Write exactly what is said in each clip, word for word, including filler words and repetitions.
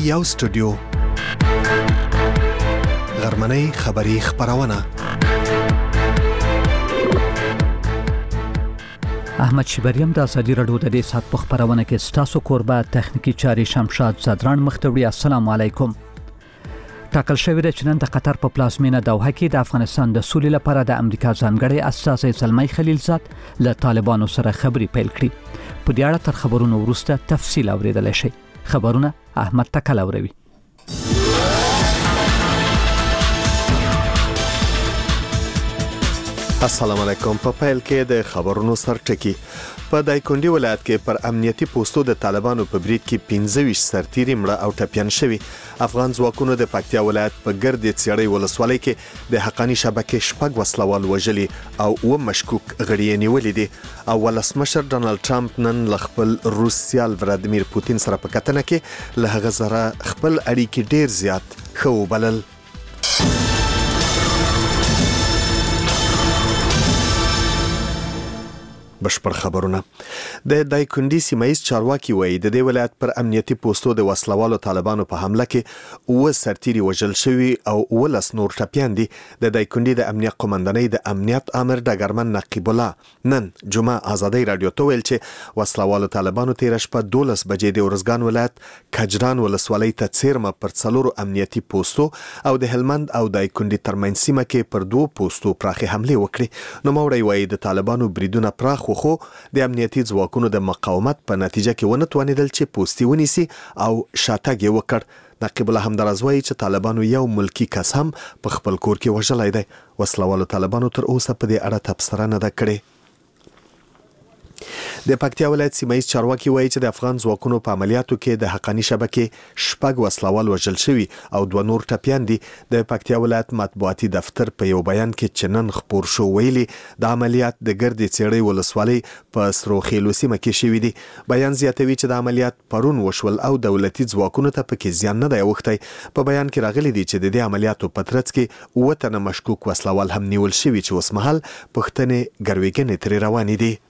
یو سټوډیو غرمنۍ خبری خبرونه. احمد شبریم د ازادي رادیو د دې سات په خبرونه کې ستاسو قربا تخنیکی چاري شمشاد زدران مختوری. السلام علیکم. ټاکل شوی دی چې نن د قطر په پلازمینه دوحه کې د افغانستان د سولې لپاره د امریکا ځانګړي استازی زلمی خلیلزاد له طالبانو سره خبرې پیل کړې. په دې اړه تر خبرونو وروسته تفصیل اوریدل شي. خبرونه احمد تکل اوروي. السلام علیکم. په پیل کې د خبرونو سرټکی. په دایکنډي ولایت کې پر امنیتي پوسټو د طالبانو په برید کې پنځه ویشت سرتیري مړه او ټپیان شوي. افغان ځواکونو د پکتیا ولایت په ګردې څېړۍ ولسوالۍ کې د حقانی شبکې شپږ وسلوال وژلي او و مشکوک غړي نیولې دي. او ولسمشر ډانلډ ټرمپ نن ل خپل روس سیال ولادیمیر پوتین سره په کتنه کې له هغه سره خپل اړیکې ډیر زیات خو بلل. بشپړ خبرونه. د دایکنډي سیمایي چارواکي وایي د دې ولایت پر امنیتي پوسټو د وسلوالو طالبانو په حمله کې و سرتیري وژل شوي او ولس نور ټپیان دي. د دایکنډي د امنیت قومندانۍ د امنیت امر ډګرمن نقیب الله نن جمعه ازادي رادیو ته ویل چې وسلوالو طالبانو تیر شپه دولس بجې د ورزګان ولایت کجران ولسوالۍ ته څیرمه پر څلورو امنیتي پوسټو او د هلمند او دایکنډي ترمنځ سیمه کې پر دوه پوسټو پراخي حمله وکړي. نو موري وایي د طالبانو بریدونه پراخ خو د امنیتي ځواکونو د مقاومت په نتیجه کې ونه توانیدل چې پوسټي ونیسي او شاتګ یې وکړ. نقیب الله همدارز وایي چې طالبانو یو ملکی کس هم په خپل کور کې وژلی دی. وسلوالو طالبانو تر اوسه په دې اړه تبصره نه ده کړې. د پکتیا ولایت سیمایي چارواکي وایي چې د افغان ځواکونو په عملیاتو کې د حقانی شبکې شپږ وسلوال وژل شوي او دوه نور ټپیان دي. د پکتیا ولایت مطبوعاتي دفتر په یو بیان کې چې نن خبر شو ویلي د عملیات د ګردې څېړۍ ولسوالۍ په سروخیلو سیمه کې شوي دي. بیان زیاتوي چې د عملیات پرون وشول او دولتي ځواکونو ته پکې زیان نه دی اوښتی. په بیان کې راغلي دي چې د دې عملیاتو په ترڅ کې اووه تنه مشکوک وسلوال هم نیول شوي چې اوسمهال پوښتنې ګروېږنې ترې روانې دي.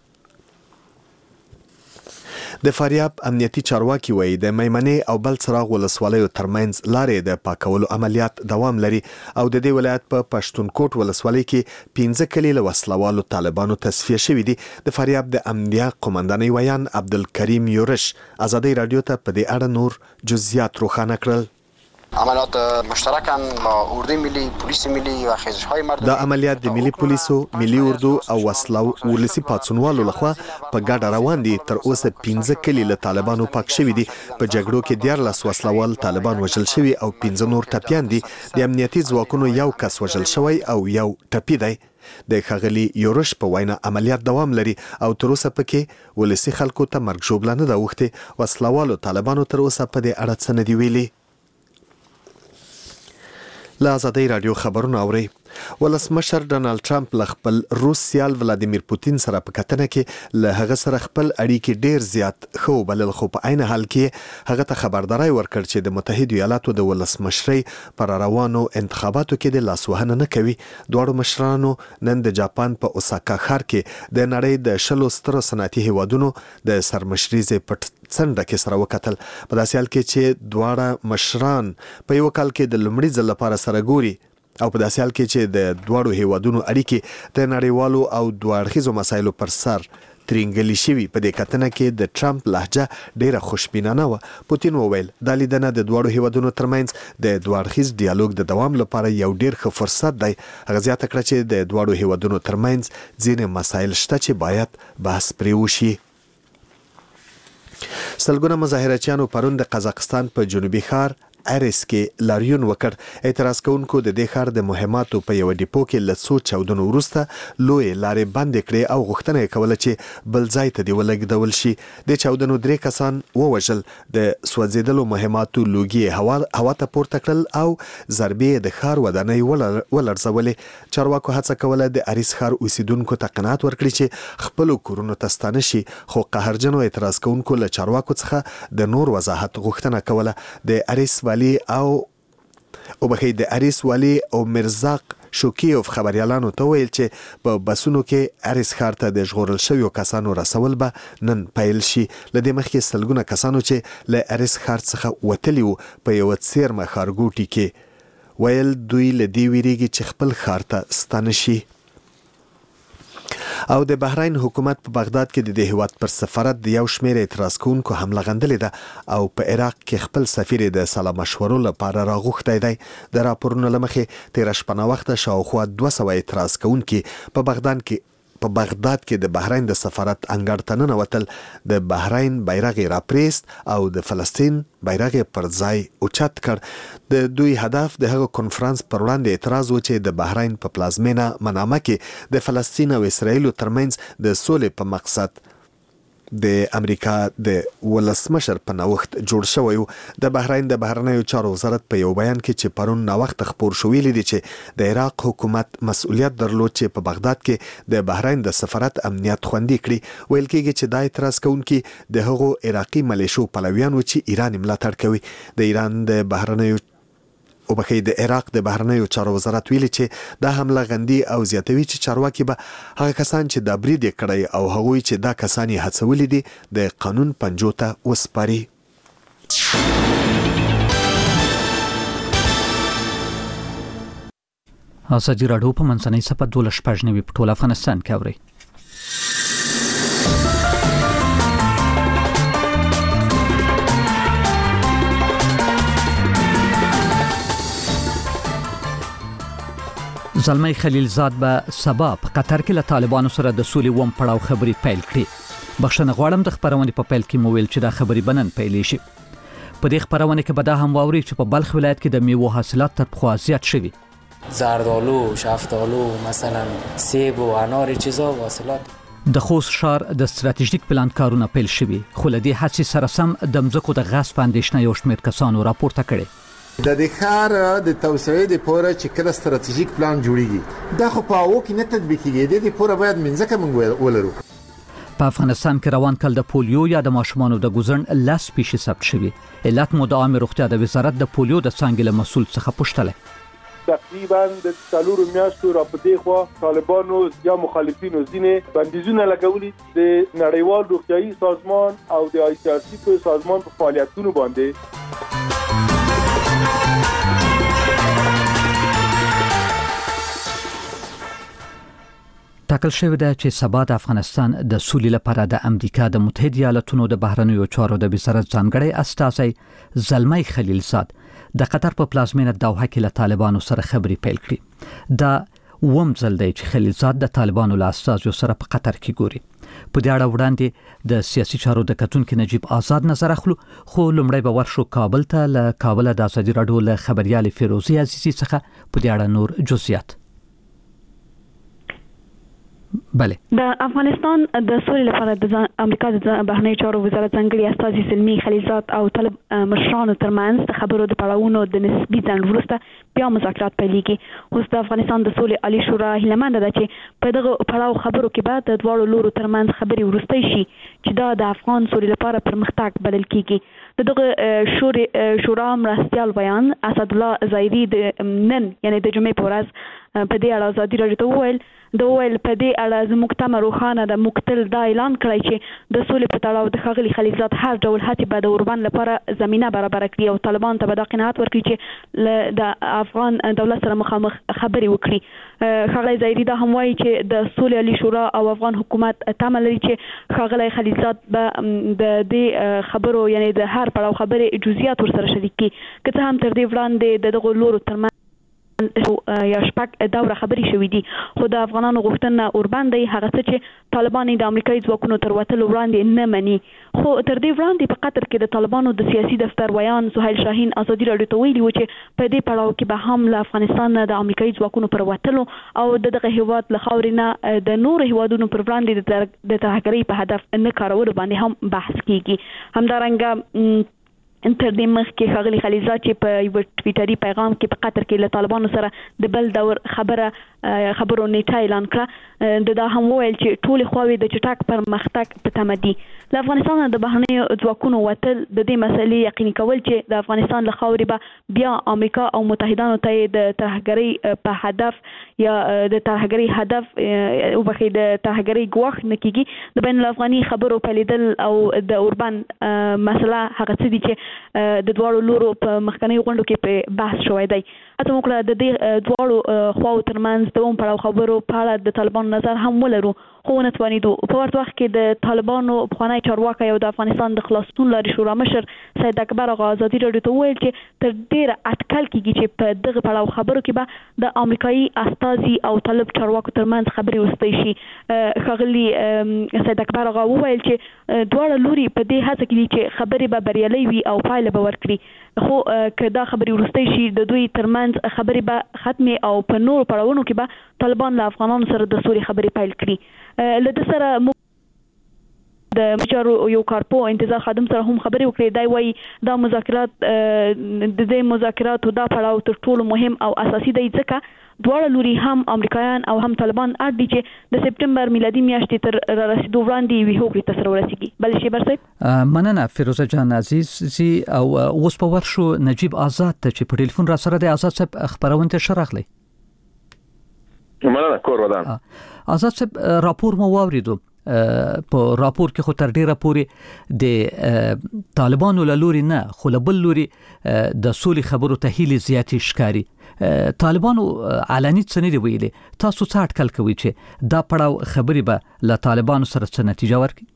د فاریاب امنیتي چارواکي وایي د میمنې او بل څراغ ولسوالیو ترمنځ لارې د پاکولو عملیات دوام لري او د دې ولایت په پښتونکوټ ولسوالۍ کې پنځه کلي له وسلوالو طالبانو تصفیه شوي دي. د فاریاب د امنیت قومندانۍ ویان عبدالکریم یورش ازادي رادیو ته په دې اړه نور جزئیات روښانه کړل. عملیات مشترکاً با اردوی ملی، پلیس ملی و خیزش‌های مردمی. دا عملیات د ملي پولیسو، ملي اردو او وسلو ولسی پاتسونوالو لخوا په ګډه روان دي. تر اوسه پنځه کلي له طالبانو پاک شوي دي. په جګړو کې دیارلس وسلوال طالبان وژل شوي او پنځه نور ټپیان دي. د امنیتي ځواکونو یو کس وژل شوی او یو ټپي دی. د ښاغلي یورش په وینا عملیات دوام لري او تر اوسه پکې ولسی خلکو ته مرګ ژوبله نه ده اوښتې. وسلوالو طالبانو تر اوسه په دې اړه څه نه دي ویلي. له ازادي رادیو خبرونه اوري. ولسمشر ډانلډ ټرمپ له خپل روس سیال ولادیمیر پوتین سره په کتنه کې له هغه سره خپل اړیکې ډیر زیات خو بلل خو په عین حال کې هغه ته خبرداري ورکړ چې د متحده ایالاتو د ولسمشرۍ پر روانو انتخاباتو کې د لاسوهنه نه کوي. دواړو مشرانو نن د جاپان په اوساکا ښار کې د نړۍ د شلو سترو صنعتي هیوادونو د سرمشرۍ پټ څنډه کې سره وکتل. په داسې حال کې چې دواړه مشران په یو کال کې د لومړي ځل لپاره سره ګوري او په داسې حال کې چې د دواړو هیوادونو اړیکې د نړیوالو او دوه اړخیزو مسایلو پر سر ترینګلي شوي. په دې کتنه کې د ټرمپ لهجه ډیره خوشبینانه وه. پوتین وویل دا لیدنه د دواړو هیوادونو ترمنځ د دوه اړخیز ډیالوګ د دوام لپاره یو ډیر ښه فرصت دی. هغه زیاته کړه چې د دواړو هیوادونو ترمنځ ځینې مسایل شته چې باید بحث پرې وشي. سلګونه مظاهرچیانو پرون د قزاقستان په جنوبي ښار اریس کې لاریون وکړ. اعتراض کوونکو د دې ښار د مهماتو په یو ډیپو کې له څو چاودنو وروسته لوی لارې بندې کړې او غوښتنه یې کوله چې بل ځای ته دې ولګدول شي. د چاودنو درې کسان ووژل. د سوځېدلو مهماتو لوګي هوا هوا ته پورته کړل او ضربې د ښار ودانۍ ولړزولې. چارواکو هڅه کوله د اریس ښار اوسیدونکو ته قناعت ورکړي چې خپل کورونو ته ستانه شي. خو قهرجنو اعتراض کوونکو له چارواکو څخه د نور وضاحت غوښتنه کوله. د اریس او او بخې د اریس والی او مرزاق شوکیوف خبريالانو ته ویل چې په بسونو کې اریس ښار ته د ژغورل شویو کسانو رسول به نن پیل شي. لدې مخکې سلګونه کسانو چې له اریس ښار څخه وتلي وو په یو څیرمه ښارګوټي کې ویل دوی له دې ویریږي چې خپل ښار ته ستانه شي. او د بحرین حکومت په بغداد کې د دې هیواد پر سفارت د یو شمېر اعتراض کوونکو حمله غندلې ده او په عراق کې خپل سفیر د سلا مشورو لپاره راغوښتی دی. د راپورونو له مخې تېره شپه ناوخته شاوخوا دوه سوه اعتراض کوونکي په بغداد کې په بغداد کې د بحرین د سفارت انګړ ته ننوتل، د بحرین بیرغ یې راپریست او د فلسطین بیرغ یې پر ځای اوچت کړ. د دوی هدف د هغه کنفرانس پر وړاندې اعتراض و چې د بحرین په پلازمینه منامه کې د فلسطین او اسرائیل ترمنځ د سولې په مقصد د امریکا د ولسمشر په نوښت جوړ شوی. د بحرین د بهرنیو چارو وزارت په یو بیان کې چې پرون نوښت خبر شو ویلي دي چې د عراق حکومت مسؤلیت درلود چې په بغداد کې د بحرین د سفارت امنیت خوندي کړي. ویل کېږي چې دا اعتراض کوونکي د هغو عراقي ملیشو پلویان و چې ایران ملاتړ کوي. د ایران د بهرنیو او بخې د عراق د بهرنیو چارو وزارت ویلي چې دا حمله غندي او زیاتوي چې چارواکي به هغه کسان چې دا برید کړی او هغوی چې دا کسان یې هڅولي دي د قانون پنجو ته وسپاري. ازادي راډیو په منځنۍ صفحه دولس شپږ نوي په ټول افغانستان کې اوري. زلمی خلیلزاد به سبا په قطر کې له طالبانو سره د سولې وم پړاو خبرې پیل کړي. بخښنه غواړم د خبرونې په پیل کې مو ویل چې دا خبرې بنن پیلې شي. په دې خبرونه کې به دا هم واوري چې په بلخ ولایت کې د میوو حاصلات تر پخوا زیات شوي. زردالو، شفتالو، مثلا سیب و انار چیزا و حاصلات. د خوست ښار د ستراتیژیک پلان کارونه پیل شوي، خو له دې هڅې سره سم د مځکو د غصب اندېښنه یو شمېر کسانو راپورته کړې. د دې ښار د توسعې لپاره چې کله ستراتیژیک پلان جوړیږي دا خو په هغو کې نه تطبیقیږي. د دې لپاره باید منځکه موږ ولرو. په افغانستان کې روان کال د پولیو یا د ماشومانو د ګوزن لس پیښې ثبت شوي. علت مو د عامه روغتیا د وزارت د پولیو د څانګې له مسؤل څخه پوښتلی. تقریبا د څلورو میاشتو راپدې خوا طالبانو یا مخالفینو ځینې بندیزونه لګولي د نړیوال روغتیايي سازمان او د آی سی آر سی په سازمان په فعالیتونو باندې. ټاکل شوې ده چې سبا د افغانستان د سولې لپاره د امریکا د متحده ایالاتونو د بهرنیو چارو د وزارت ځانګړی استازی زلمی خلیلزاد د قطر په پلازمینه دوحه کې له طالبانو سره خبرې پیل کړې. دا وم ځل دی چې خلیلزاد د طالبانو له استازیو سره په قطر کې ګوري. په دې اړه وړاندې د سیاسي چارو د کتونکو نجیب آزاد نظر اخلو، خو لومړی به ورشو کابل ته. له کابل د ازادي راډیو له خبريال فیروزي عزیزي څخه په دې اړه نور جزئیات. بله د افغانستان د سولې لپاره د امریکا د بهرنیو چارو وزارت ځانګړي استازي زلمی خلیلزاد او طالب مشرانو ترمنځ د خبرو د پړاوونو د نسبي ځنډ وروسته بیا مذاکرات پیلېږي. اوس د افغانستان د سولې عالی شورا هیله ده چې په دغه پړاو خبرو کې به د دواړو لورو ترمنځ خبرې وروستۍ شي چې دا د افغان سولې لپاره پرمختګ بلل کېږي. د دغه شورا شورا مرستیال بیان اسد الله ظاهري د نن یعنی د جمعې په ورځ په دې اړه ازادي راډیو ته وویل د ویل په دې اړه زموږ تمه روښانه د مقتل دا اعلان کړی چې د سولې په تړاو د ښاغلي خلیلزاد هر ډول هڅې به د اوربند لپاره زمینه برابره کړي او طالبان ته به دا قناعت ورکړي چې د افغان دولت سره مخامخ خبرې وکړي. ښاغلی ظاهري دا هم وایي چې د سولې عالی شورا او افغان حکومت تمه لري چې ښاغلی خلیلزاد به د دې خبرو یعنی د هر پړاو خبرې جزئیات ورسره شریک کړي. که څه هم تر دې وړاندې د دغو لورو ترمنځ یا شپږ دوره خبرې شوې دي، خو د افغانانو غوښتنه اوربند دی هغه څه چې طالبان د امریکایي ځواکونو تر وتلو وړاندې نه مني. خو تر دې وړاندې په قطر کې د طالبانو د سیاسي دفتر ویان سهیل شاهین ازادي راډیو ته ویلي و چې په دې پړاو کې به هم له افغانستان د امریکایي ځواکونو پر وتلو او دغه هیواد له خاورې نه د نورو هیوادونو پر وړاندې د ترهګرۍ په هدف نه کارولو باندې هم بحث کیږي. همدارنګه تر دې مخکې ښاغلي خلیلزاد چې په یو ټویټري پیغام کې په قطر کې له طالبانو سره د بل دور خبره خبرو نیټه اعلان کړه. د دا هم ویل چې ټول خواوې د چټک پرمختګ په تمه دي. د افغانستان د بهرنیو ځواکونو وتل د دې مسلې یقیني کول چې د افغانستان له خاورې به بیا امریکا او متحدانو ته د ترهګرۍ په هدف یا د ترهګرۍ هدف او بخې د ترهګرۍ ګواښ نه کیږي. د بین الافغاني خبرو پلیدل او د اوربان مسله هغه څه دي چې د دواړو لورو په مخکنی غونډو کې په بحث شوی دی. اته موږ د دې دواړو خواو ترمنځ د اون پړاو خبرو په اړه د طالبانو نظر هم ولرو، خو نه توانیدو. په ورته وخت کې د طالبانو پخوانی چارواکي او د افغانستان د خلاصون لارې شورا مشر سید اکبر آغا ازادي راډیو ته وویل چې تر ډیره اټکل کیږي چې په دغه پړاو خبرو کې به د امریکایي استازي او طالب چارواکو ترمنځ خبرې وستې شي. ښاغلي سید اکبر آغا وویل چې دواړه لوري په دې هڅه کې دي چې خبرې به بریالۍ وي او پایله به ورکړي، خو که دا خبرې وروستۍ شي د دوی ترمنځ خبرې به ختمې او په نورو پړاوونو کې به طالبان له افغانانو سره د سولې خبرې پیل کړي. له دې سره د مجارو یو کارپو انتظار خادم سره هم خبرې وکړې. دا وایي دا مذاکرات د دې مذاکراتو دا پړاو تر ټولو مهم او اساسي دی ځکه دواړه لوري هم امریکایان او هم طالبان اړ دي چې د سپټمبر میلادي میاشتې تر را رسیدو وړاندې یوې هوکړې ته سره ورسیږي. بل شي برصیب مننه فیروزه جان عزیز زی او اوس په ورشو نجیب آزاد ته چې په ټلیفون را سره د آزاد صاحب خبرونه ته شرحلي. مننه کور ودان. آزاد صاحب راپور مو واوریدو. په راپور کې خو تر ډیره پورې د طالبانو له لوري نه خو له بل لوري د سولې خبرو ته هیلې زیاتې ښکاري. طالبانو علني څه نه دی ویلي، تاسو څه اټکل کوئ چې دا پړاو خبرې به له طالبانو سره څه نتیجه ورکړي؟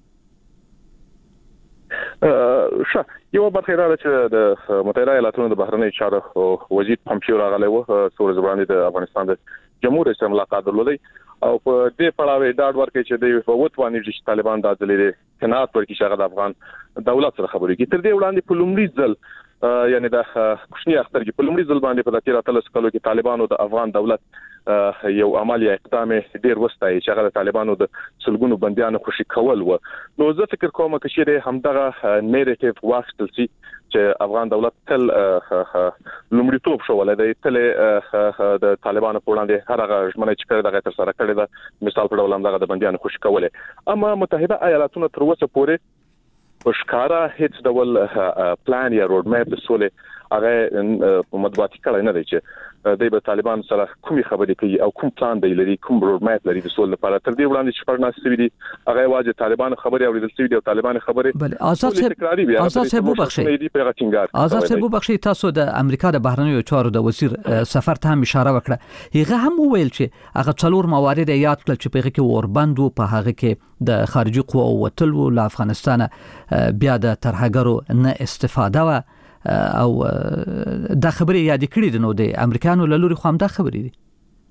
ښه، یو برخه دا چې د متحده ایالاتونو د بهرنیو چارو وزیر پامپیو راغلی و څو ورځې وړاندې د افغانستان د جمهور رئیس سره ملاقات درلودی او په دې پړاو ډاډ ورکړي چې د وټوانی چې طالبان د ځلې قناعت ورکړي چې هغه د افغان دولت سره خبرې کوي. تر دې وړاندې په لومړي ځل یعنی د کوشنی اختر کې په لومړي ځل باندې په دغه راتلس کلو کې طالبانو د افغان دولت یو عملی اقدام ډیر وستای چې هغه د طالبانو د سلګونو بنديانو خوشي کول و. نو زه فکر کوم چې همدغه نیریټیو واخیستل شي چې افغان دولت تل لومړیتوب شو ولې تل د طالبانو په وړاندې هر هغه ژمنه چې کړې دغه تر سره کړې ده، مثال په ډول همدغه د بنديانو خوشي کولې. اما متحده ایالاتونو تر اوسه پورې په ښکارا هیڅ ډول پلان یا روډ میپ د سولې هغه مطبوعاتي کړی نه دی چې د طالبان سره کومې خبرې کوي او کوم پلان دی لري، کوم روډ میپ لري د سولې لپاره. تر دې وړاندې چې پرناس سوي دي هغه واجب طالبان خبرې اوریدل سوي دي او طالبان خبرې بل آزاد صاحب آزاد صاحب وبخښي آزاد صاحب وبخښي تاسو د امریکا د بهرنیو چارو د وزیر سفر ته هم اشاره وکړه. هغه هم وویل چې هغه څلور موارد یاد کړل چې په هغه کې اوربند او په هغه کې د خارجي قواو وتل او له افغانستان بیا د ترهګرو نه استفاده و او دا خبرې یاد کړې دي. نو د امریکانو له لوري خو هم دا خبرې دي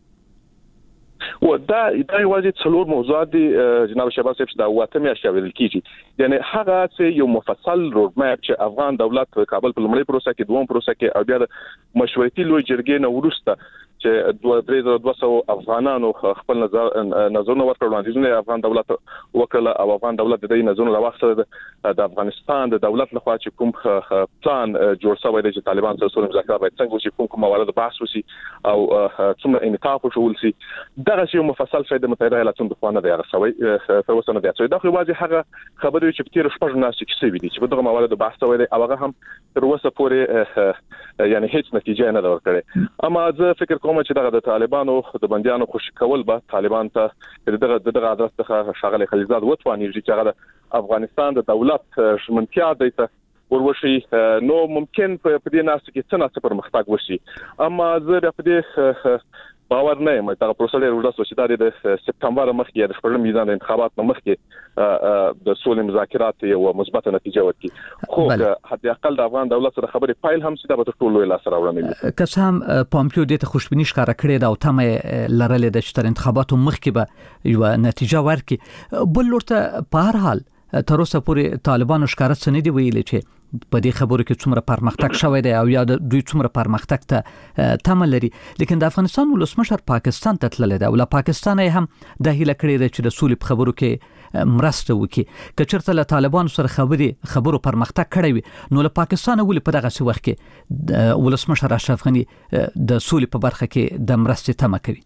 و دا دا یوازې څلور موضوعات دي جناب شهباز صاحب چې دا واته میاشتې ویل کیږي. یعنی هغه چې یو مفصل روډ میپ چې افغان دولت کابل په لومړی پروسه کې دوم پروسه کې او بیا د مشورتي لوی جرګې نه وروسته چې دوه درې زره دوه سوه افغانانو خپل نظر نظرونه ورکړل، وړاندیزونه افغان دولت وکړل او افغان دولت د دې نظرونو راوخته د افغانستان د دولت لخوا چې کوم پلان جوړ شوی دی چې طالبان سره سولې مذاکرات باید څنګه وشي، کوم کوم موارد بحث وشي او څومره انعطاف وشول شي. دغه یو مفصل شی د متحده ایالاتونو په خوا نه دی هغه شوی تر اوسه نه دی شوی. دا خو واځي هغه خبرې چې په تیر شپږ میاشتې کې شوي دي چې په دغه موارد بحث شوی دی او هغه هم تر اوسه پورې یعنی هیڅ نتیجه نه ده ورکړې. اما زه فکر کوم چې دغه د طالبانو د بنديانو خوشي کول به طالبان ته دغه دغه عادت څخه شغله خلیزاد وټوانی چې هغه د افغانستان د دولت شمنتیا دی ته وروشي. نو ممکن په دې ناس کې څه نه پرمختګ وشي. اما زه په دې باور نه یم دا پروسه ډېر وړاندې شو چې د سپټمبر مخکې د خپل میدان انتخابات مخکې د سولې مذاکرات یو مثبت نتیجه ورکړي. خو حتی اقل د افغان دولت سره خبرې فایل هم سیده به ټول لا سره وړاندې که څه هم پامپیو دې ته خوشبیني ښکاره کړې ده او تمه لرلې ده چې تر انتخاباتو مخکې به یو نتیجه ورکړي. بل ورته په هر حال تر اوسه پورې طالبانو ښکاره څه نه دی ویلي چې په دې خبرو کې څومره پرمختګ شوی دی او یا دوی څومره پرمختګ ته تمه لري. لیکن د افغانستان ولسمشر پاکستان ته تللی دی او له پاکستان هم د هیله کړې ده چې د سولې په خبرو کې مرسته وکړي. که چېرته له طالبانو سره خبرې خبرو پرمختګ کړی وي نو له پاکستان ولې په دغسې وخت کې ولسمشر اشرف غني د سولې په برخه کې د مرستې تمه کوي؟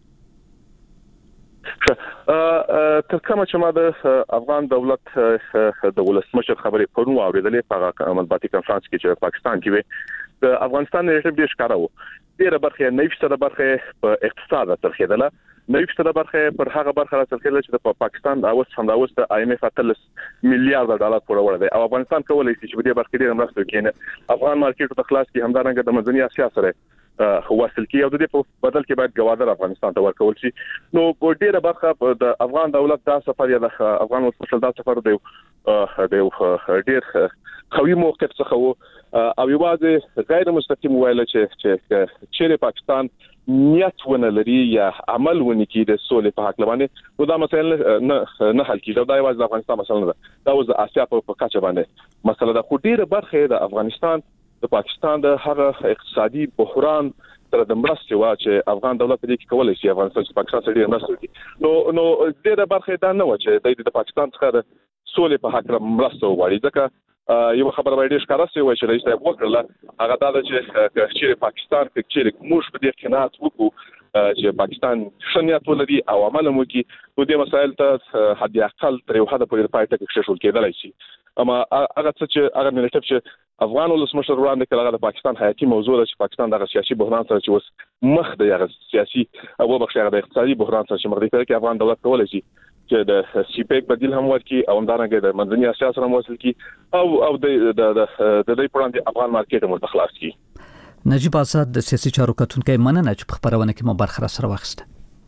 تر کومه چې ما د افغان دولت د ولسمشر خبرې پرون واورېدلې په هغه مطبوعاتي کنفرانس کې چې پاکستان کې وي د افغانستان ریټ ډېر ښکاره و. ډېره برخه نه فیصده برخه په اقتصاد ترخیدله، نه فیصده برخه پر هغه برخه ترخیدله چې د پاکستان د اوس هم د اوس د آی ایم اف اتلس میلیارډ ډالر پورې وړ دی او افغانستان کولای شي چې په دې برخه ډېر مرسته وکړي. افغان مارکیټ ته خلاص کې همدارنګه د منځنۍ اسیا سره وصل کی او د دې په بدل کې باید ګوادر افغانستان ته ورکول شي. نو په ډیره برخه د افغان دولت دا سفر یا د افغان ولسمشر دا سفر دی د ډیر قوي موقف څخه وو او یوازې غیر مستقیم ویل چې چې چیرې پاکستان نیت ونه لري یا عمل ونه کوي د سولې په حق باندې نو دا مسایل نه نه حل کیږي. دا یوازې د افغانستان مسله نه ده، دا اوس د اسیا په کچه باندې مسله ده. خو ډیره برخه د افغانستان د پاکستان د هغه اقتصادي بحران سره د مرستې وا چې افغان دولت دې کې کولای شي افغانستان چې پاکستان سره مرسته وکړي. نو نو ډیره برخه دا نه و چې د پاکستان څخه د سولې په حق مرسته وغواړي. ځکه یو خبره باید ښکاره شي چې رئیس صاحب وکړه هغه دا چې چې پاکستان کې چې موږ په دې قناعت وکړو چې پاکستان شنیات ولري او عمل وکړي نو دې مسایل ته حد اقل تر یو حد پورې پای ته کېښول کېدلای شي. اما هغه څه چې هغه ملت چې افغان ولسمشر وړاندې کړل د پاکستان حیاتي موضوع ده چې پاکستان دغه سیاسي بحران سره چې اوس مخ دی هغه سیاسي او بخښه د اقتصادي بحران سره چې مخ دی کې افغان دولت کولای شي چې د سی پیک بدیل هم ورکړي او همدارنګه د منځنۍ اسیا سره موصل کړي او او د د د دې پرانده افغان مارکیټ مو خلاص کړي. نجیب آزاد د سیاسي چارو کتونکي مننه چې په خبرونه کې مو برخه سره واخیسته.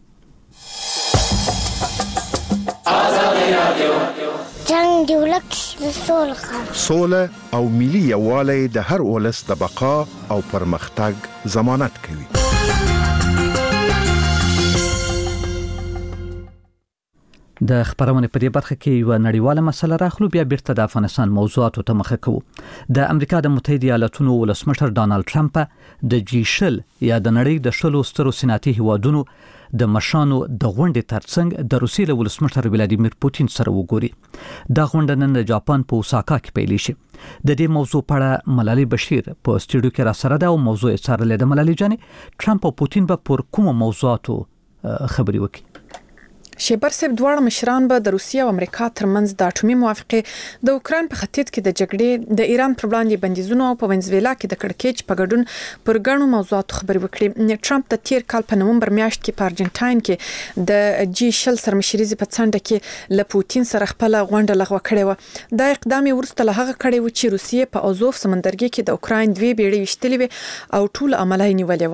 جنگ دی ولک سوله سوله او ملي یووالی د هر ولس د بقا او پرمختګ ضمانت کوي. د خبرونه په دې برخه کې یو نړیواله مسله راخلو بیا بیرته د افغانستان موضوعاتو ته مخه کوو. د امریکا د متحده ایالاتونو ولسمشر ډانلډ ټرمپ د جی شل یا د نړۍ د شلو سترو صنعتي هیوادونو د مشانو د غونډې ترڅنګ د روسیې له ولسمشر ولادیمیر پوتین سره وګوري. دا غونډه نن د جاپان په اوساکا کې پیل شي. د دې موضوع په اړه ملالۍ بشیر په استودیو کې را سره ده او موضوع یې څارلې ده. ملالۍ جانې، ټرمپ او پوتین به پر کومو موضوعاتو خبرې وکړي؟ شیبر صاحب دواړه مشران به د روسیې او امریکا ترمنځ د اټومي موافقه د اوکران په ختیځ کې د جګړې د ایران پر وړاندې بندیزونو او په وینزویلا کې د کړکېچ په ګډون پر ګڼو موضوعاتو خبرې وکړي. ټرمپ د تیر کال په نومبر میاشت کې په ارجنټاین کې د جی شل سرمشریزي په څنډه کې له پوتین سره خپل غونډه لغوه کړې و. دا اقدام ورسته له هغه کړی و چې روسیې په اوزوف سمندرګي کې د اوکران دوی بیړۍ وشتلې و او ټول عملای نیولې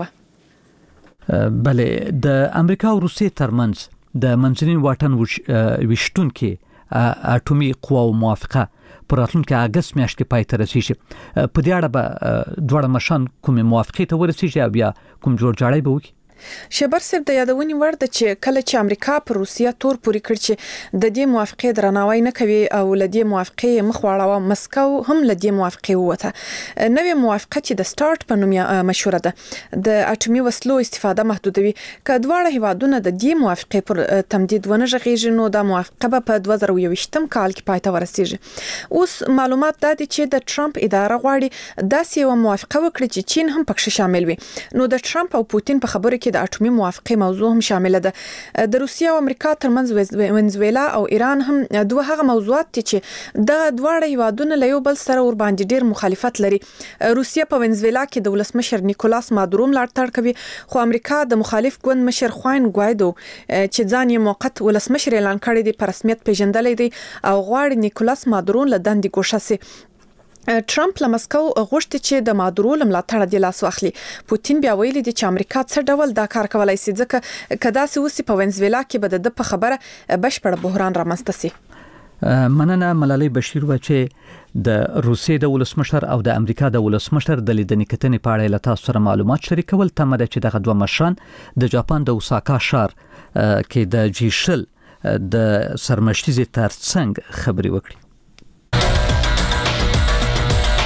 و. بله، د امریکا او روسیې ترمنځ د منځني واټن وشتون کې اټومي قواو موافقه پر راتلونکي اگست میاشت کې پای ته رسیږي. په دې اړه به دوه مشان کومه موافقه ته ورسیږي او بیا کوم جوړ جاړی به وکړي؟ شیبر صاحب د یادونې ور ده چې کله چې امریکا پر روسیه تور پوری کړ چې د دې موافقه درناوی نه کوي او لدې موافقه مخ واړه مسکو هم لدې موافقه وته. نوې موافقه چې د سٹارټ په نوم مشهوره ده د اټومي وسلو استفاده محدودوي. که دواړه هیوادونه د دې موافقه پر تمدید ونه ژغېږي نو د موافقه په دوه زره یوویشتم کال کې پای ته ورسیږي. اوس معلومات دا دي چې د ټرمپ اداره غواړي داسې یو موافقه وکړي چې چین هم پکې شامل وي. نو د ټرمپ او پوتین په خبره کې د اټومي موافقه موضوع هم شامل ده. د روسیې او امریکا ترمنځ وینزویلا او ایران هم دوه هغه موضوعات دي چې د دواړه هیوادونو له یو بل سره ور باندې ډیر مخالفت لري. روسیه په وینزویلا کې د ولسمشر نیکولاس مادورو ملاتړ کوي، خو امریکا د مخالف ګوند مشر خوان ګوایدو چې ځان یې موقت ولسمشر اعلان کړی دی په رسمیت پیژندلې دی او غواړي نیکولاس مادورو له دندې ګوښه سي. ټرمپ له مسکو غوښتي چې د مادورو ملاتړ د لاس واخلي. پوتین بیا ویلي دی چې امریکا څه ډول دا کار کولای شي ځکه کدا سه وسی په وینزویلا کې به د په خبره بشپړ بحران رامنځته سي. مننه ملالۍ بشیر و چې د روسیې د ولسمشر او د امریکا د ولسمشر د لیدنې کتنې په اړه له تاسو سره معلومات شریکول. تمه ده چې دغه دوه مشران د جاپان د اوساکا ښار کې د جی شل د سرمشریزي ترڅنګ خبرې وکړي.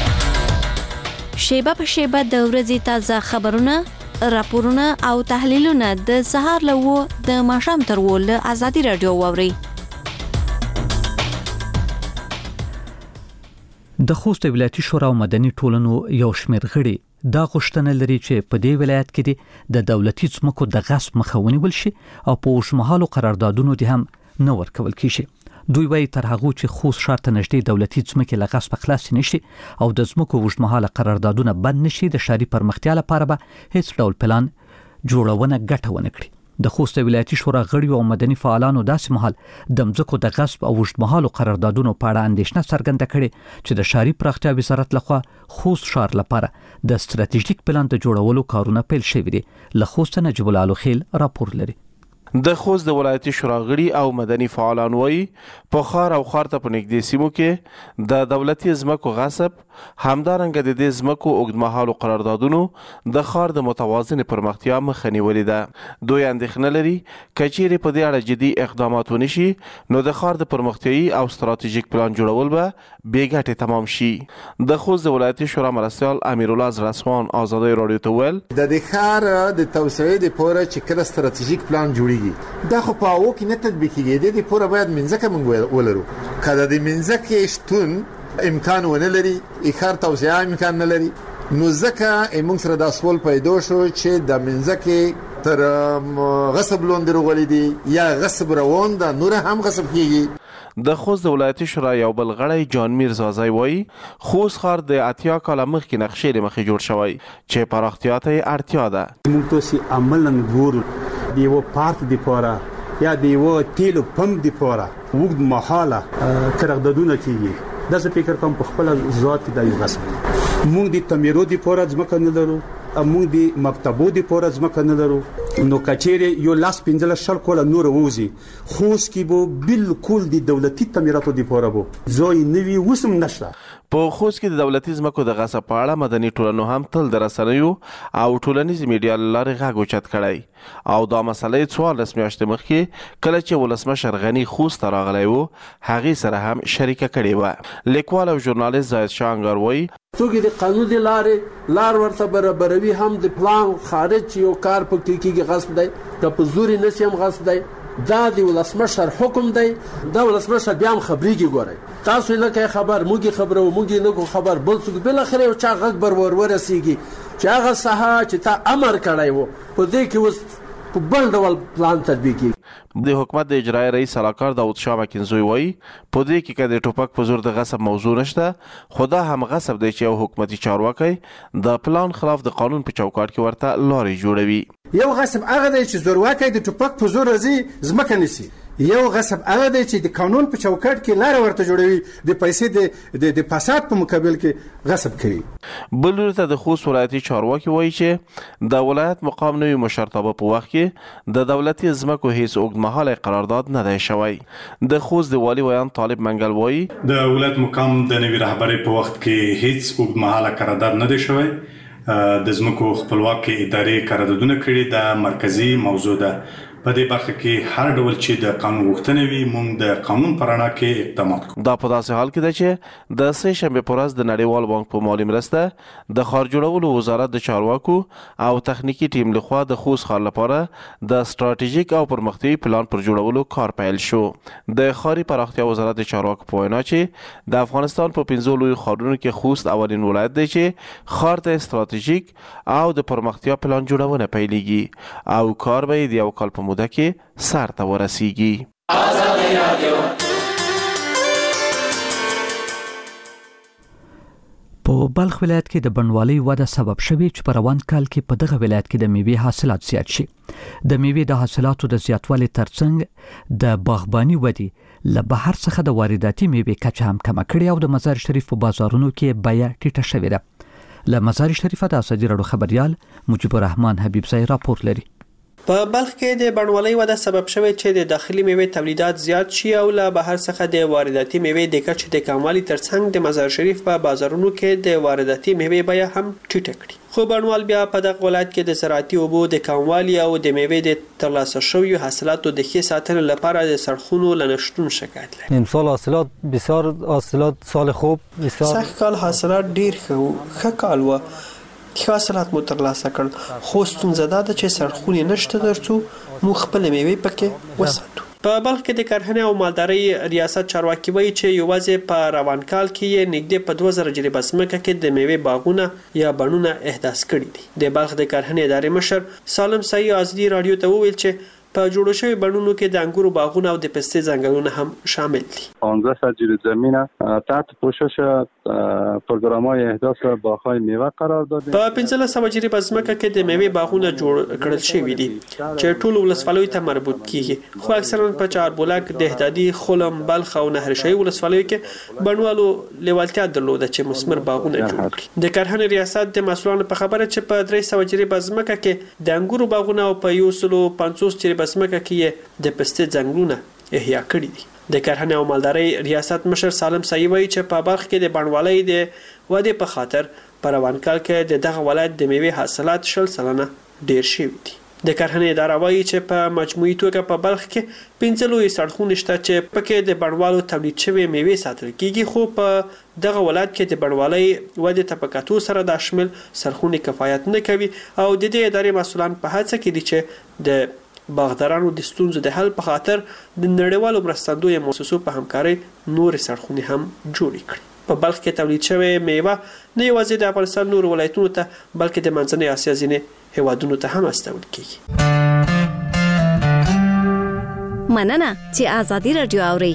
شیبه په شیبه د ورځې تازه خبرونه، راپورونه او تحلیلونه د سهار له و د ماښام تر و له ازادي رادیو واوري. د خوست ولایتي شورا او مدني ټولنو یو شمېر غړي دا غوښتنه لري چې په دې ولایت کې د دولتي ځمکو د غصب مخه ونیول شي او په اوږدمهالو قراردادونو دې هم نه ورکول کیږي. دوی وايي تر هغه چې خوست ښار ته نږدې دولتي ځمکې له غصب خلاص نشي او د ځمکو اوږدمهاله قراردادونه بند نشي، د ښاري پرمختیا لپاره به هیڅ ډول پلان جوړونه ګټه ونه کړي. د خوست ولایتي شورا غړي او مدني فعالانو داسې مهال د ځمکو د غصب او اوږدمهالو قراردادونو په اړه اندېښنه څرګنده کړې چې د ښاري پراختیا وزارت لخوا خوست ښار لپاره د ستراتیژیک پلان د جوړولو کارونه پیل شوي دي. له خوست نجیب الله الخیل راپور لري. د خوست د ولایتي شورا غړي او مدني فعالان وایي په ښار او ښار ته په نږدې سیمو کې د دولتي ځمکو غصب، همدارنګه د دې ځمکو اوږدمهالو قراردادونو د ښار د متوازنې پرمختیا مخه نیولې ده. دوی اندېښنه لري که چیرې په دې اړه جدي اقدامات ونشي نو د ښار د پرمختیایي او ستراتیژیک پلان جوړول به بې ګټې تمام شي. د خوست د ولایتي شورا مرستیال امیرالله زړسوان ازادي رادیو ته ویل د دې ښار د توسعې لپاره چې کله ستراتیژیک پلان جوړیږي دا خو په او کې نه تطبیقیږي. د دې پوره باید منځکه موږ ولرو. کله د منځکه شتون امکان ونه لري، اخر توسعه امکان نه لري، نو ځکه موږ سره د اسول پیدا شو چې د منځکه تر غصب لوندې رغولې دي یا غصب روان ده، نور هم غصب کیږي. د خوست د ولایتي شورا یو بل غړی جان میر زازای وایي خوست ښار د اتیا کاله مخکې نقشې له مخې جوړ شوی چې پراختیا ته یې اړتیا ده. موږ تاسو عملاً ګورو د یو پارک د پاره یا د یو تیلو پمپ د پاره وګد محاله قراردادونه کیږي. دا څه فکر کوم په خپل ذات د یو غصب موږ د تمیرو د پاره ځمکه نه لرو، موږ د مکتبو د پاره ځمکه نه لرو، نو کچېره یو لاس پنځله شل کوله نور ووزي خوست کې بو بالکل د دولتي تمیراتو د پاره بو زوی نوی وسم نشته. په خوست کې د دولتي ځمکو د غصب په اړه مدني ټولنو هم تل د رسنیو او ټولنیز میډیا لارې غږ اوچت کړی او دا مسله څوارلس میاشتې مخکې کله چې ولسمشر غني خوست ته راغلی و هغې سره هم شریکه کړې وه. لیکوال او ژورنالیست زاهد شاه انګار وایي څوک د قانون د لارې لار ورته برابروي هم د پلان خارج یو کار په کې کېږي غصب دی، که په زوري نشي هم غصب دی. دا د ولسمشر حکم دی، دا ولسمشر بیا هم خبرېږي. ګورئ تاسو نه کوي خبر، موږ خبرو موږ نه کو خبر بل څوک بل اخر یو چا غږ بر ور ورسیږي چې هغه ساحه چې تا امر کړی وو په دې کې اوس په بل ډول پلان تطبیقي. د حکومت د اجرایي رئیس سلاکار داود شاه مکنزوی وایي په دې کې که د ټوپک په زور د غصب موضوع نشته، خو دا هم غصب دی چې یو حکومتي چارواکی د پلان خلاف د قانون په چوکاټ کې ورته لارې جوړوي. یو غصب هغه دی چې زورواکی د ټوپک په زور راځي ځمکه نیسي، یو غصب هغه دی چې د قانون په چوکاټ کې لار ورته جوړوي، د پیسې د د فساد په مقابل کې غصب کوي. بل ورته د خوست ولایتي چارواکي وایي چې د ولایت مقام نوي مشرتابه په وخت کې د دولتي ځمکو هیڅ اوږدمهاله قرارداد نه دی شوی. د خوست د والي ویان طالب منګل وایي د ولایت مقام د نوي رهبرۍ په وخت کې هیڅ اوږدمهاله قرارداد نه دی شوی. د ځمکو خپلواکي ادارې قراردادونه کړي د مرکزی موضوع ده. په دې برخه کې هر ډول چې د قانون غوښتنې وي موږ د قانون په رڼا کې اقدامات کوو. دا په داسې حال کې ده چې د سه شنبې په ورځ د نړیوال بانک په مالي مرسته د ښار جوړولو وزارت د چارواکو او تخنیکی ټیم لخوا د خوست ښار لپاره د ستراتیژیک او پرمختیایي پلان پر جوړولو کار پیل شو. د ښاري پراختیا وزارت د چارواکو په وینا چې د افغانستان په پنځو لویو ښارونو کې خوست اولین ولایت دی چې ښار ته ستراتیژیک او د پرمختیا پلان جوړونه پیلېږي او کار به د یو کال په موده کې سر ته ورسیږي. ازادي رادیو په بلخ ولایت کې د بڼوالۍ وده سبب شوی چې په روان کال کې په دغه ولایت کې د میوې حاصلات زیات شي. د میوې د حاصلاتو د زیاتوالي ترڅنګ د باغباني ودی له بهر څخه د وارداتي میوې کچه هم کمه کړې او د مزار شریف په بازارونو کې بیه ټیټه شوې ده. له مزار شریف د ازادي رادیو خبريال مجيب الرحمن حبیب زئی راپور لري. په بلخ کې د بڼوالۍ وده سبب شوی چې د داخلي میوې تولیدات زیات شي او له بهر څخه د وارداتي میوې د کچې د کموالي ترڅنګ د مزار شریف په بازارونو کې د وارداتي میوې بیه هم ټیټه کړي. خو بڼوال بیا په دغه ولایت کې د زراعتي اوبو د کموالي او د میوې د ترلاسه شویو حاصلاتو د ښې ساتنې لپاره د سړکونو له نشتون شکایت لري. امسال حاصلات بسیار حاصلات سال خوب بسیار سږ کال حاصلات ډیر ښه ښه کال و ښه حاصلات مو ترلاسه کړل خو ستونزه دا ده چې سړکونه نشته ترڅو موږ خپل میوې پکې وساتو. په بلخ کې د کرهنې او مالدارۍ ریاست چارواکي وایي چې یوازې په روان کال کې یې نږدې په دوه زره جریبه ځمکه کې د میوې باغونه یا بڼونه احداث کړي دي. د بلخ د کرهنې ادارې مشر سالم سعی ازدي رادیو ته وویل چې په جوړو شوی بڼونو کې د انګورو باغونه او د پستې ځنګلونه هم شامل دي. پانزده جریب زمینه تحت پوشش پروگرام‌های احداث باغ‌های میوه قرار داده. په پنځلس سوه جریب ځمکه کې د میوې باغونه جوړ کړل شوي دي چې ټول ولسوالیو ته مربوط کیږي خو اکثرا په چاربولک، دهدادي، خلم، بلخ او نهرشاهي ولسوالیو کې بڼوالو لیوالتیا درلوده چې مثمر باغونه جوړ کړي. د کرهنې ریاست د مسؤلانو په خبره چې په درې سوه جریب ځمکه کې د انګورو باغونه او په یو سل او پنځوس جریب ځمکه کې د پستې ځنګلونه احیا کړي دي. د کرهنې او مالدارۍ ریاست مشر سالم سعی وایي چې په بلخ کې د بڼوالۍ د ودې په خاطر په روان کال کې د دغه ولایت د میوې حاصلات شل سلنه ډیر شوي دي. د کرهنې اداره وایي چې په مجموعي توګه په بلخ کې پنځه لوی سړکونه شته چې پکې د بڼوالو تولید شوی میوې ساتل کیږي خو په دغه ولایت کې د بڼوالۍ ودې ته په کتو سره د شمل سړکونه کفایت نه کوي او د دې ادارې مسؤلان په هڅه کې دي چې د باغدارانو د ستونزو د حل په خاطر د نړیوالو مرستندویه مؤسسو په همکارۍ نور سړکونه هم جوړ کړي. په بلخ کې تولید شوی میوه نه یوازې د افغانستان نور ولایتونو ته بلکې د منځنۍ اسیا ځینې هیوادونو ته هم استول کیږي. مننه چې آزادي رادیو اوري.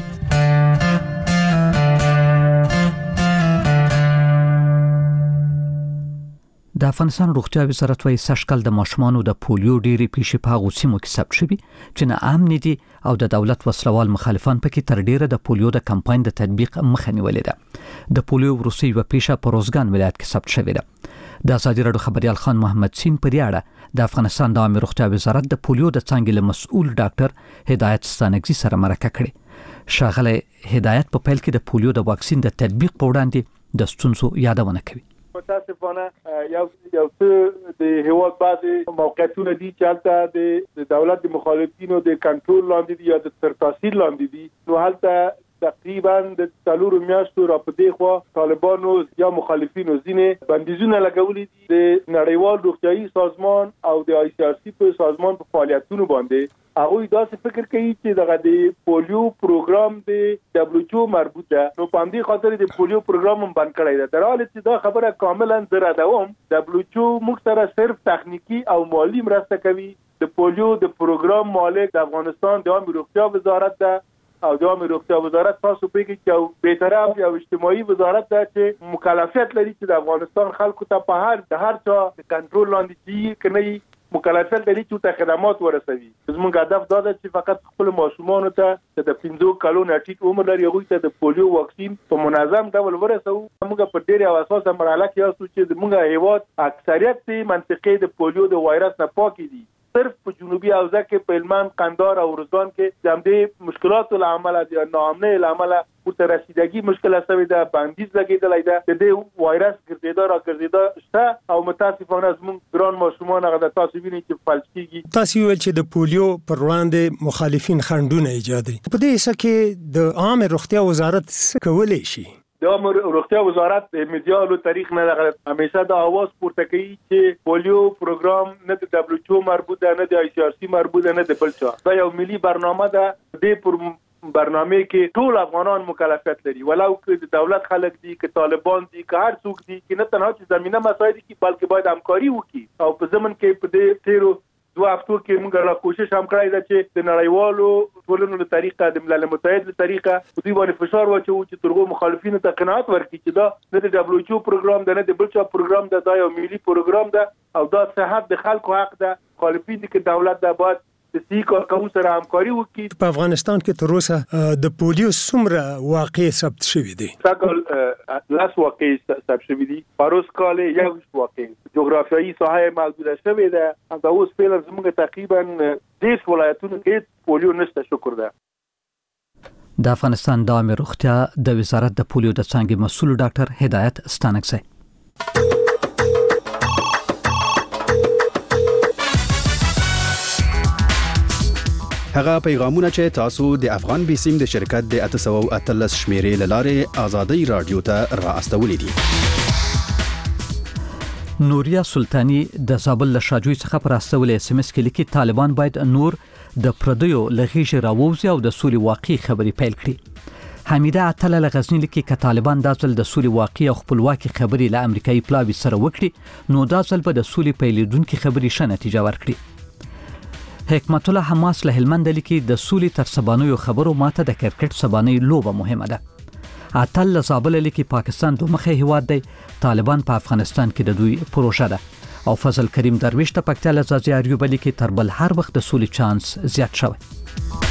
د افغانستان روغتیا وزارت وايي سږکال د ماشومانو د پولیو ډېری پیښې په هغو سیمو کې ثبت شوي چې نه امن دي او د دولت وسلوال مخالفان پکې تر ډیره د پولیو د کمپاین د تطبیق مخه نیولې ده. د پولیو وروستی یوه پیښه په روزګان ولایت کې ثبت شوې ده. د ازادي راډیو خبريال خان محمد سین پر اړه د افغانستان د عامه روغتیا وزارت د پولیو د څانګې له مسؤل ډاکټر هدایت ستانګزي سره مرکه کړې. ښاغلی هدایت په پیل کې د پولیو د واکسین د تطبیق په وړاندې د ستونزو یادونه کوي. متاسفانه یو یو څه د هیواد بعضې موقعیتونه دي چې هلته د دولت د مخالفینو د کنټرول لاندې دي یا د سرتاسیر لاندې دي. نو هلته تقریبا د څلورو میاشتو را په دې خوا طالبانو یا مخالفینو ځینې بندیزونه لګولي دي د نړیوال روغتیايي سازمان او د آی سی آر سی په سازمان په فعالیتونو باندې. هغوی داسې فکر کوي چې دغه د پولیو پروګرام د دبليو مربوط ده نو په همدې خاطر د پولیو پروګرام هم بند کړی ده. در حالی چې دا خبره کاملا زه ردوم. دبليو موږ سره صرف تخنیکی او مالی مرسته کوي. د پولیو د پروګرام مالک د افغانستان د عامه روغتیا وزارت ده او د عامه روغتیا وزارت تاسو پیږي چې به طرف یو اجتماعي وزارت ده چې مکلفیت لري چې د افغانستان خلکو ته په هر د هر چا کنټرول لاندې شي کني مکلفیت لري چې ته خدمات ورسوي. زموږ هدف دا ده چې فقط خپل ماشومان ته د پنځو کالو نه ټیټ عمر لري هغوی ته د پولیو واکسین په منظم ډول ورسوو. موږ په ډېرې اساسه مرحله کې یاستو چې زموږ هیواد اکثریت منطقې د پولیو د وایرس نه پاکې دي. صرف په جنوبي حوزه کې په هلمند، قندهار او روزګان کې د همدې مشکلاتو له امله د ناامنۍ له امله ورته رسیدګي مشکله شوې ده، بندیز لګېدلی ده، د دې وایرس ګرځېدا را ګرځېدا شته او متاسفانه زموږ ګران ماشومان هغه د تاسو وینئ چې فلج کېږي. تاسو ویل چې د پولیو پر وړاندې مخالفین خنډونه ایجادوي. په دې حصه کې د عامه روغتیا وزارت څه کولی شي؟ د عامه روغتیا وزارت د میډیالو تاریخ نه لغړ همیشه د اواز پورته کوي چې پولیو پروګرام نه د دبليو مربوط ده، نه د آی سی آر سی مربوط ده، نه د بل چا. دا یو ملي برنامه ده. د پر برنامه کې ټول افغانان مکلفیت لري، ولو که د دولت خلک دي، که طالبان دي، که هر څوک دي، چې نه تنها چې زمينه مسایل دي بلکې باید همکاري وکړي. او په ضمن کې په دې تیرو دوه هفتو کې موږ لا کوشش هم کړی ده چې د نړیوالو ټولنو له طریقه د ملل متحد له طریقه په دوی باندې فشار واچوو چې ترغو مخالفینو ته قناعت ورکړي چې دا نه د دبليو پروګرام ده، نه د بل چا پروګرام ده، دا یو ملي پروګرام ده او دا صحت د خلکو حق ده. مخالفین دي که دولت ده باید د سی کارکونکو سره همکاري وکړي. په افغانستان کې تر اوسه د پولیو څومره واقع ثبت شوي دي؟ شکل لاس واقع ثبت شوي دي. پاروس کال یو واقع جغرافیایي ساحه محدوده شوې ده. دا اوس فعلا زموږ تقریبا دیش ولایتونو کې پولیو نشته. شکر ده. د افغانستان د عامه روغتیا د وزارت د پولیو د څانګې مسؤل ډاکټر هدایت ستانکسه. هغه پیغامونه چې تاسو د افغان بیسیم د شرکت د اته سوه او اتلس شمیرې لاره آزادۍ رادیو ته را استولې دي. نوریا سلطانی د زابل له شاجوی څخه پر استول اس ام اس کې لیکي طالبان باید نور د پردیو لغیش راووزي او د سولې واقعي خبري پیل کړي. حمیده عتله له غزنی لیکي ک طالبان د ځل د سولې واقعي او خپلواکي خبري له امریکایي پلاوی سره وکړي نو د ځل په د سولې پیلیدونکو خبري ش نتیجه ورکړي. حکمت الله حماس له هلمند لیکي د سولې تر سبانیو خبرو ماته د کرکټ سبانۍ لوبه مهمه ده. عتل زابل لیکي پاکستان دوه مخه هیواد دی. طالبان په افغانستان کې د دوی پروژه ده او فضل کریم درویش ته پکتل زازي اریوب لیکي تر بل هر وخت د سولې چانس زیات شوی.